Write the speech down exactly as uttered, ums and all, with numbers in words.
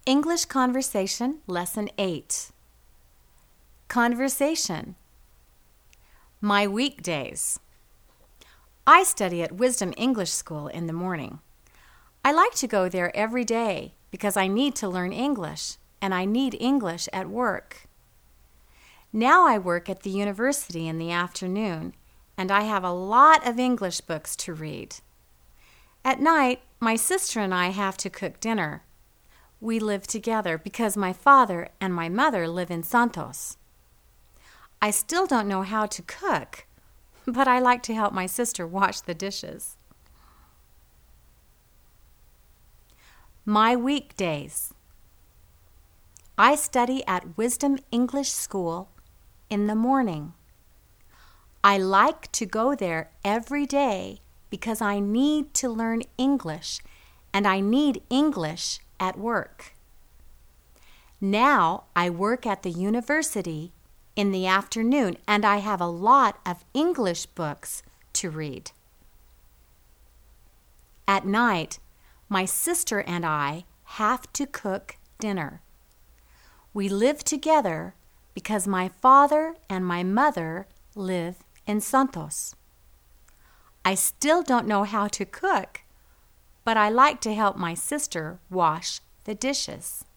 English Conversation, Lesson eight. Conversation. My weekdays. I study at Wisdom English School in the morning. I like to go there every day because I need to learn English, and I need English at work. Now I work at the university in the afternoon, and I have a lot of English books to read. At night, my sister and I have to cook dinner. We live together because my father and my mother live in Santos. I still don't know how to cook, but I like to help my sister wash the dishes. My weekdays. I study at Wisdom English School in the morning. I like to go there every day because I need to learn English, and I need English at work. Now I work at the university in the afternoon, and I have a lot of English books to read. At night, my sister and I have to cook dinner. We live together because my father and my mother live in Santos. I still don't know how to cook, but I like to help my sister wash the dishes.